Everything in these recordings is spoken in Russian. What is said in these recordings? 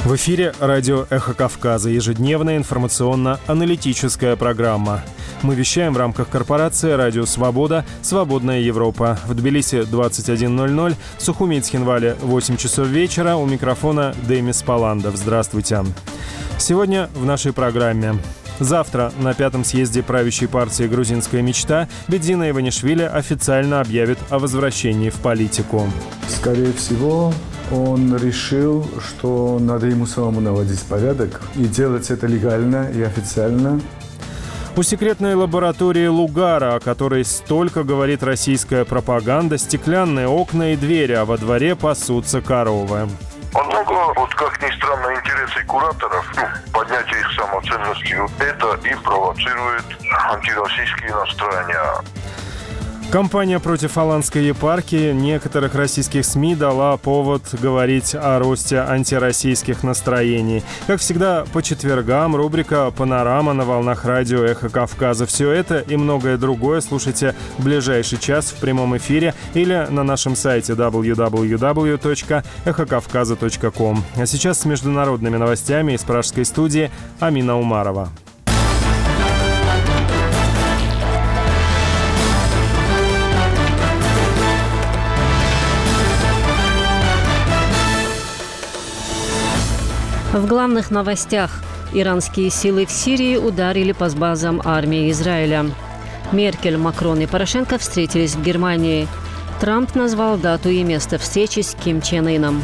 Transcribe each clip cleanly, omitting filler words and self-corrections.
В эфире радио «Эхо Кавказа», ежедневная информационно-аналитическая программа. Мы вещаем в рамках корпорации «Радио Свобода», «Свободная Европа». В Тбилиси 21:00, в Сухуми и Цхинвале 8 часов вечера. У микрофона Демис Паландов. Здравствуйте. Сегодня в нашей программе. Завтра на 5-м съезде правящей партии «Грузинская мечта» Бедзина Иванишвили официально объявит о возвращении в политику. Скорее всего, он решил, что надо ему самому наводить порядок и делать это легально и официально. У секретной лаборатории Лугара, о которой столько говорит российская пропаганда, стеклянные окна и двери, а во дворе пасутся коровы. Однако, как ни странно, интересы кураторов, поднятие их самоценности, это и провоцирует антироссийские настроения. Кампания против Аланской епархии некоторых российских СМИ дала повод говорить о росте антироссийских настроений. Как всегда, по четвергам рубрика «Панорама» на волнах радио «Эхо Кавказа». Все это и многое другое слушайте в ближайший час в прямом эфире или на нашем сайте www.эхокавказа.ком. А сейчас с международными новостями из пражской студии Амина Умарова. В главных новостях. Иранские силы в Сирии ударили по базам армии Израиля. Меркель, Макрон и Порошенко встретились в Германии. Трамп назвал дату и место встречи с Ким Чен Ыном.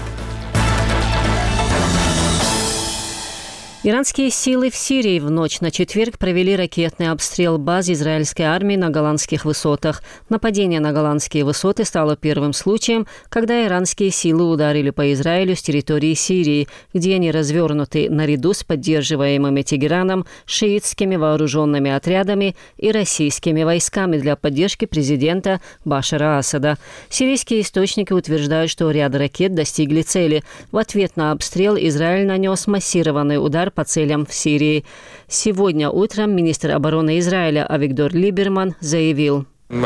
Иранские силы в Сирии в ночь на четверг провели ракетный обстрел баз израильской армии на Голландских высотах. Нападение на Голландские высоты стало первым случаем, когда иранские силы ударили по Израилю с территории Сирии, где они развернуты наряду с поддерживаемыми Тегераном шиитскими вооруженными отрядами и российскими войсками для поддержки президента Башара Асада. Сирийские источники утверждают, что ряд ракет достигли цели. В ответ на обстрел Израиль нанес массированный удар по целям в Сирии. Сегодня утром министр обороны Израиля Авигдор Либерман заявил: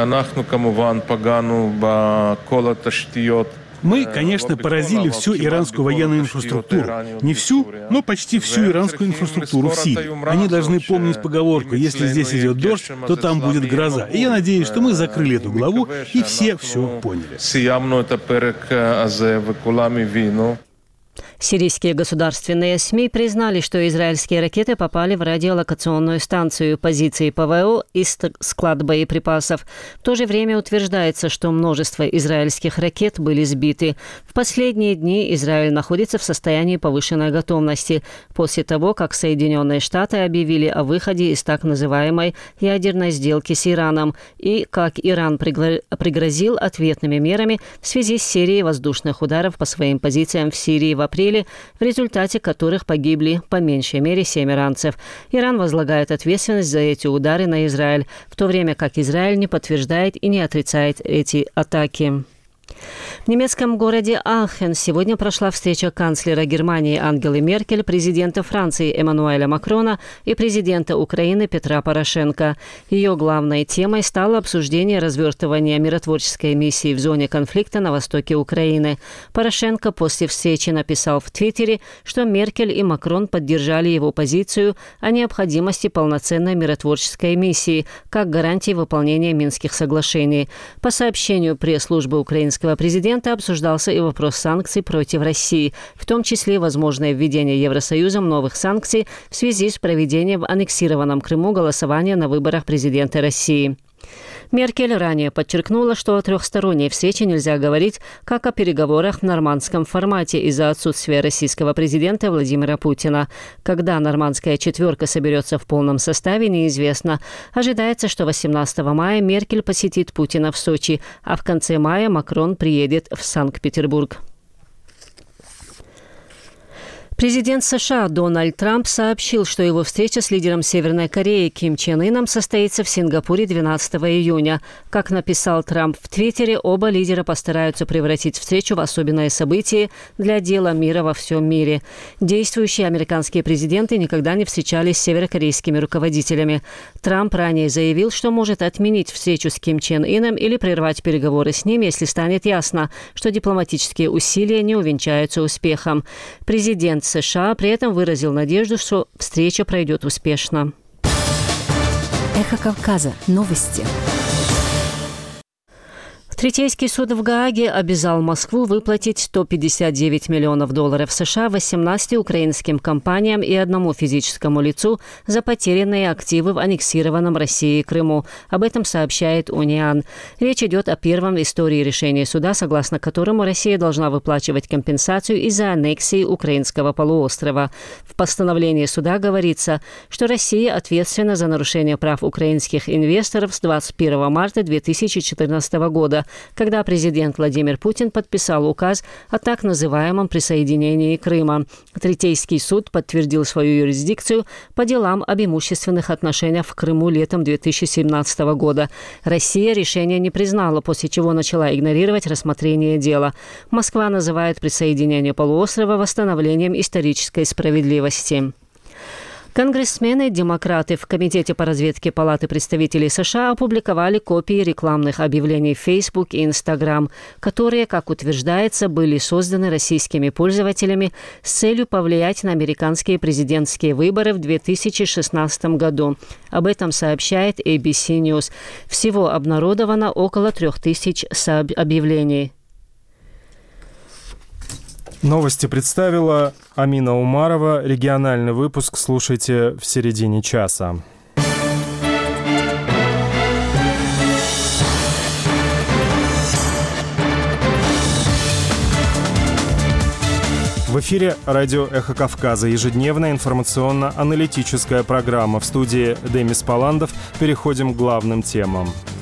Мы, конечно, поразили всю иранскую военную инфраструктуру. Не всю, но почти всю иранскую инфраструктуру в Сирии. Они должны помнить поговорку: если здесь идет дождь, то там будет гроза. И я надеюсь, что мы закрыли эту главу, и все поняли. Сирийские государственные СМИ признали, что израильские ракеты попали в радиолокационную станцию, позиции ПВО и склад боеприпасов. В то же время утверждается, что множество израильских ракет были сбиты. В последние дни Израиль находится в состоянии повышенной готовности после того, как Соединенные Штаты объявили о выходе из так называемой ядерной сделки с Ираном и как Иран пригрозил ответными мерами в связи с серией воздушных ударов по своим позициям в Сирии в апреле, в результате которых погибли по меньшей мере 7 иранцев. Иран возлагает ответственность за эти удары на Израиль, в то время как Израиль не подтверждает и не отрицает эти атаки. В немецком городе Аахен сегодня прошла встреча канцлера Германии Ангелы Меркель, президента Франции Эммануэля Макрона и президента Украины Петра Порошенко. Ее главной темой стало обсуждение развертывания миротворческой миссии в зоне конфликта на востоке Украины. Порошенко после встречи написал в Твиттере, что Меркель и Макрон поддержали его позицию о необходимости полноценной миротворческой миссии как гарантии выполнения Минских соглашений. По сообщению пресс-службы украинского президента обсуждался и вопрос санкций против России, в том числе возможное введение Евросоюзом новых санкций в связи с проведением в аннексированном Крыму голосования на выборах президента России. Меркель ранее подчеркнула, что о трехсторонней встрече нельзя говорить, как о переговорах в нормандском формате из-за отсутствия российского президента Владимира Путина. Когда нормандская четверка соберется в полном составе, неизвестно. Ожидается, что 18 мая Меркель посетит Путина в Сочи, а в конце мая Макрон приедет в Санкт-Петербург. Президент США Дональд Трамп сообщил, что его встреча с лидером Северной Кореи Ким Чен Ыном состоится в Сингапуре 12 июня. Как написал Трамп в Твиттере, оба лидера постараются превратить встречу в особенное событие для дела мира во всем мире. Действующие американские президенты никогда не встречались с северокорейскими руководителями. Трамп ранее заявил, что может отменить встречу с Ким Чен Ыном или прервать переговоры с ним, если станет ясно, что дипломатические усилия не увенчаются успехом. Президент США при этом выразил надежду, что встреча пройдет успешно. Эхо Кавказа. Новости. Третейский суд в Гааге обязал Москву выплатить $159 миллионов США 18 украинским компаниям и одному физическому лицу за потерянные активы в аннексированном Россией Крыму. Об этом сообщает Униан. Речь идет о первом в истории решении суда, согласно которому Россия должна выплачивать компенсацию из-за аннексии украинского полуострова. В постановлении суда говорится, что Россия ответственна за нарушение прав украинских инвесторов с 21 марта 2014 года, когда президент Владимир Путин подписал указ о так называемом присоединении Крыма. Третейский суд подтвердил свою юрисдикцию по делам об имущественных отношениях в Крыму летом 2017 года. Россия решение не признала, после чего начала игнорировать рассмотрение дела. Москва называет присоединение полуострова восстановлением исторической справедливости. Конгрессмены-демократы в Комитете по разведке Палаты представителей США опубликовали копии рекламных объявлений в Facebook и Instagram, которые, как утверждается, были созданы российскими пользователями с целью повлиять на американские президентские выборы в 2016 году. Об этом сообщает ABC News. Всего обнародовано около 3000 объявлений. Новости представила Амина Умарова. Региональный выпуск слушайте в середине часа. В эфире радио «Эхо Кавказа». Ежедневная информационно-аналитическая программа. В студии Демис Паландов. Переходим к главным темам.